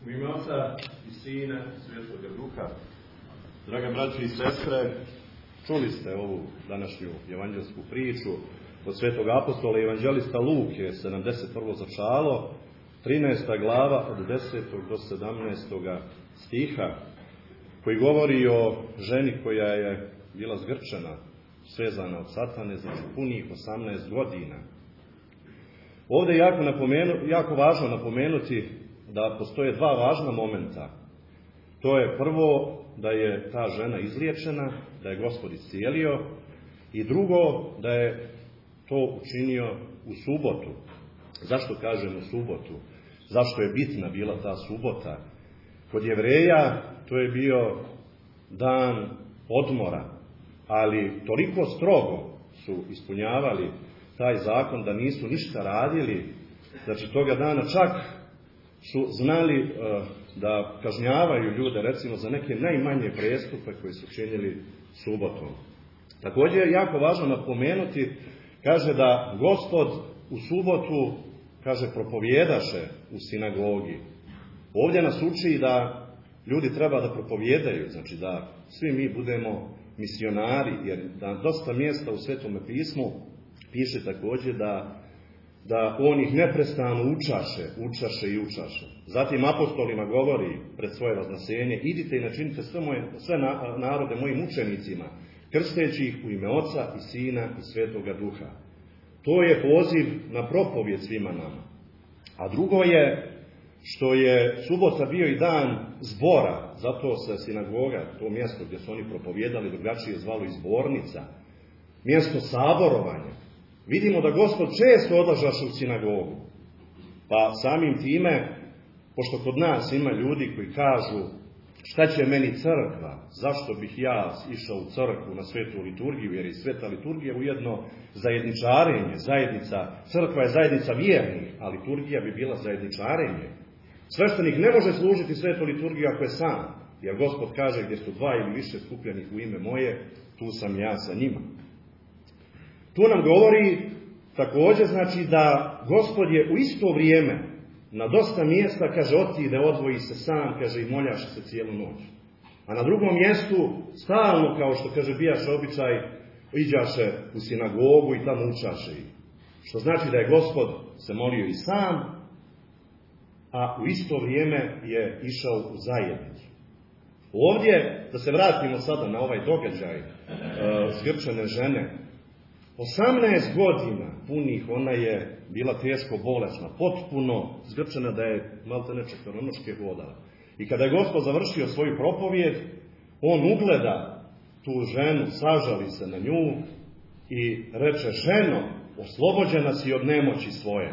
U ime Oca i Sina i Svetoga Duha. Draga braći i sestre, čuli ste ovu današnju evanđelsku priču od svetog apostola i evanđelista Luke, 71. začalo, 13. glava od 10. do 17. stiha, koji govori o ženi koja je bila zgrčena, svezana od satane, znači punih 18 godina. Ovdje je jako važno napomenuti da postoje dva važna momenta. To je prvo da je ta žena izliječena, da je Gospod iscijelio, i drugo da je to učinio u subotu. Zašto kažem u subotu? Zašto je bitna bila ta subota? Kod Jevreja to je bio dan odmora, ali toliko strogo su ispunjavali taj zakon da nisu ništa radili. Znači toga dana čak su znali da kažnjavaju ljude recimo za neke najmanje prestupe koje su činili subotom. Također je jako važno napomenuti, kaže da Gospod u subotu, kaže, propovjedaše u sinagogi. Ovdje nas uči da ljudi treba da propovjedaju, znači da svi mi budemo misionari, jer na dosta mjesta u Svetome pismu piše također da on ih neprestano učaše. Zatim apostolima govori pred svoje vaznasjenje: idite i načinite sve narode mojim učenicima, krsteći ih u ime Oca i Sina i Svetoga Duha. To je poziv na propovjed svima nama. A drugo je što je subota bio i dan zbora, zato se sinagoga, to mjesto gdje su oni propovjedali, drugačije zvalo i zbornica, mjesto saborovanja. Vidimo da Gospod često odlažaše u sinagogu. Pa samim time, pošto kod nas ima ljudi koji kažu: šta će meni crkva, zašto bih ja išao u crkvu na svetu liturgiju, jer je sveta liturgija ujedno zajedničarenje, zajednica, crkva je zajednica vjernih, a liturgija bi bila zajedničarenje. Sveštenik ne može služiti svetu liturgiju ako je sam, jer Gospod kaže: gdje su dva ili više skupljenih u ime moje, tu sam ja sa njima. Tu nam govori također, znači, da Gospod je u isto vrijeme na dosta mjesta, kaže, otide, odvoji se sam, kaže, i moljaše se cijelu noć. A na drugom mjestu stalno, kao što kaže bijaše običaj, iđaše u sinagogu i tamo učaše ih. Što znači da je Gospod se molio i sam, a u isto vrijeme je išao u zajednicu. Ovdje, da se vratimo sada na ovaj događaj zgrčene žene, 18 godina punih ona je bila teško bolesna, potpuno zgrčena da je maltene četvoronoške hodala. I kada je Gospod završio svoju propovjed, on ugleda tu ženu, sažali se na nju i reče: ženo, oslobođena si od nemoći svoje.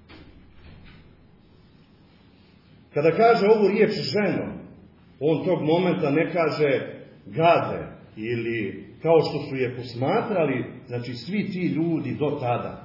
Kada kaže ovu riječ ženo, on tog momenta ne kaže gade ili kao što su je posmatrali, znači svi ti ljudi do tada.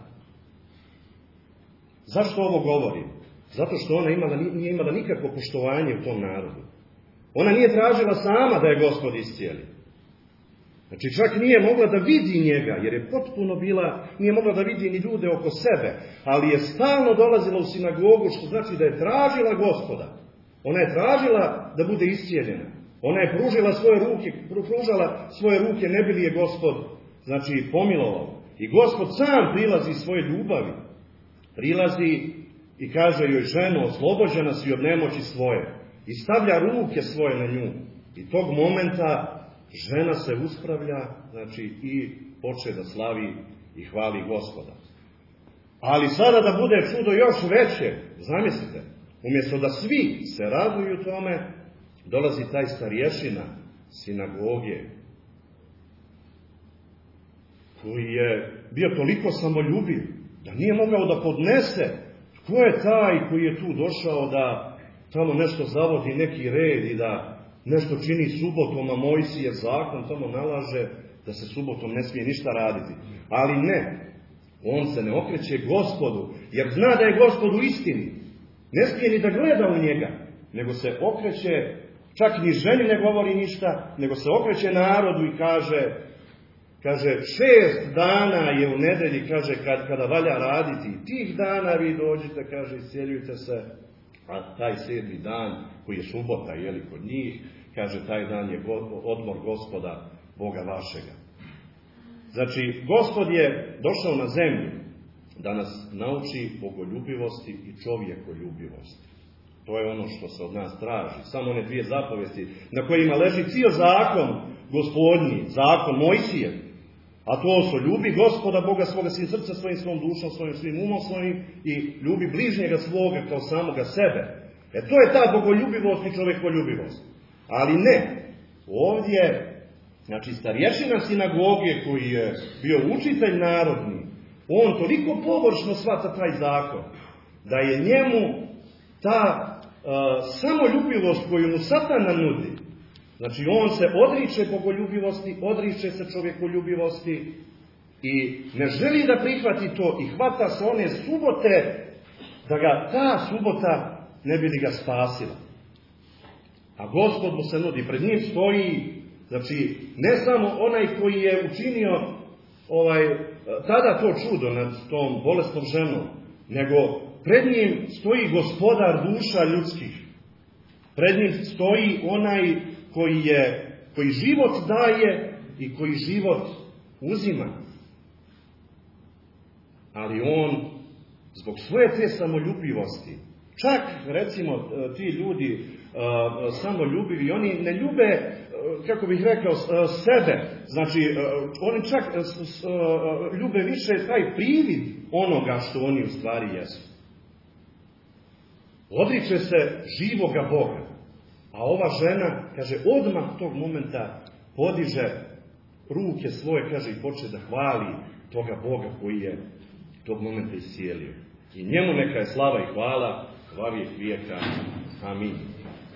Zašto ovo govorim? Zato što ona nije imala nikakvo poštovanje u tom narodu. Ona nije tražila sama da je Gospod iscijeli. Znači čak nije mogla da vidi njega, jer je potpuno bila, nije mogla da vidi ni ljude oko sebe, ali je stalno dolazila u sinagogu, što znači da je tražila Gospoda. Ona je tražila da bude iscijeljena. Ona je pružala svoje ruke, ne bi li je Gospod, znači, pomilovao. I Gospod sam prilazi svoje ljubavi. Prilazi i kaže joj: ženo, oslobođena si od nemoći svoje. I stavlja ruke svoje na nju. I tog momenta žena se uspravlja, znači, i poče da slavi i hvali Gospoda. Ali sada da bude čudo još veće, zamislite, umjesto da svi se raduju tome, dolazi taj starješina sinagoge, koji je bio toliko samoljubiv da nije mogao da podnese tko je taj koji je tu došao da tamo nešto zavodi, neki red i da nešto čini subotom, a Mojsijev zakon tamo nalaže da se subotom ne smije ništa raditi. Ali ne, on se ne okreće Gospodu, jer zna da je Gospod u istini. Ne smije ni da gleda u njega, nego se okreće, čak ni ženi ne govori ništa, nego se okreće narodu i kaže 6 dana je u nedelji, kaže, kada valja raditi. Tih dana vi dođite, kaže, iscijeljujte se, A taj 7. dan, koji je subota, kod njih, kaže, taj dan je odmor Gospoda, Boga vašega. Znači, Gospod je došao na zemlju da nas nauči bogoljubivosti i čovjekoljubivosti. To je ono što se od nas traži. Samo one 2 zapovesti na kojima leži cijel zakon Gospodnji, zakon Mojsijev. A to su: ljubi Gospoda Boga svoga svim srcem svojim, svom dušom svojim, svim umom svojim i ljubi bližnjega svoga kao samoga sebe. To je ta bogoljubivost i čovjekoljubivost. Ali ne. Ovdje, znači, starješina sinagoge koji je bio učitelj narodni, on toliko površno shvata taj zakon, da je njemu ta samoljubivost koju mu Satana nudi, znači on se odriče bogoljubivosti, odriče se čovjekoljubivosti i ne želi da prihvati to i hvata se one subote, da ga ta subota ne bi li ga spasila. A Gospod mu se nudi, pred njim stoji, znači, ne samo onaj koji je učinio tada to čudo nad tom bolesnom ženom, nego pred njim stoji Gospodar duša ljudskih. Pred njim stoji onaj koji život daje i koji život uzima. Ali on, zbog svoje te samoljubivosti, čak, recimo, ti ljudi samoljubivi, oni ne ljube, kako bih rekao, sebe. Znači, oni čak ljube više taj privid onoga što oni u stvari jesu. Odriče se živoga Boga. A ova žena, kaže, odmah tog momenta podiže ruke svoje, kaže, i počne da hvali toga Boga koji je tog momenta iscijelio. I njemu neka je slava i hvala, vijek vijeka. Amin.